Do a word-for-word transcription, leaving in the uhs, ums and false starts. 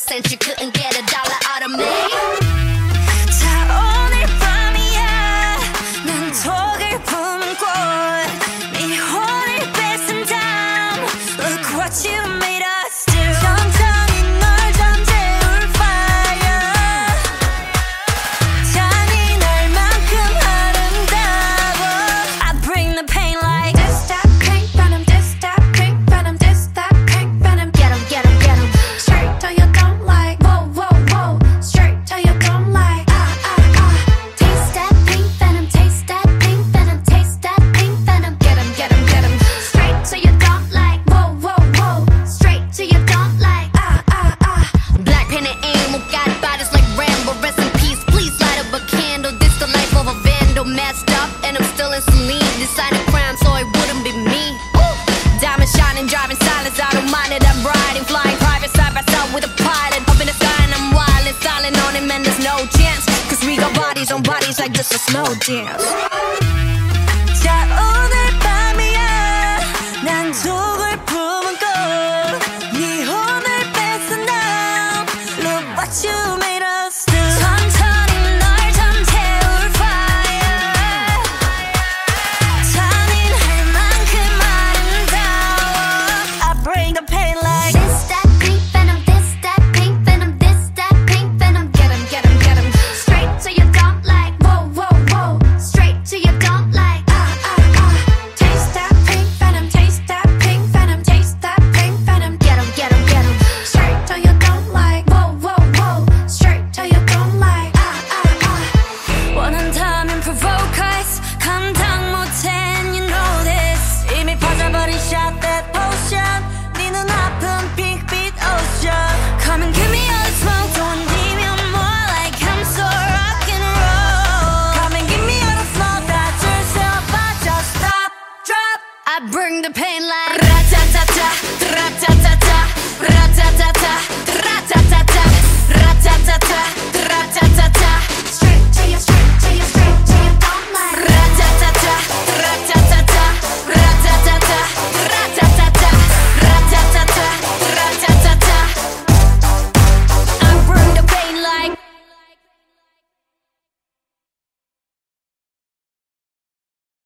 cent you couldn't get a dollar out of me. 자 오늘 밤이야 난 독을 품은 꽃 네 혼을 뺏은 다음 Look what you made us do 천천히 널 잠재울 fire 잔인할 만큼 아름다워 I bring the pain like This that pink venom, this that pink venom, this that pink venom. Get 'em, get 'em, get 'em. Straight till you don't like. Whoa, whoa, whoa. Straight till you don't like. Ah, ah, ah. Taste that pink venom, taste that pink venom, taste that pink venom. Get 'em, get 'em, get 'em. Straight till you don't like. Whoa, whoa, whoa. Straight till you don't like. Ah, ah, ah. Black pen and animal got bodies like Rambo. Rest in peace. Please light up a candle. This the life of a vandal. Messed up and I'm still in saline. Decided crime so it wouldn't be me. Ooh. Diamond shining, driving silence. I don't mind it. I'm riding, flying private side by side with a pilot. Up in the sky and I'm wildin', styling on him and there's no chance. Cause we got bodies on bodies like this a slow dance. 자 오늘 밤이야 난 독을 품은 꽃네 혼을 뺏은 다음 Look what you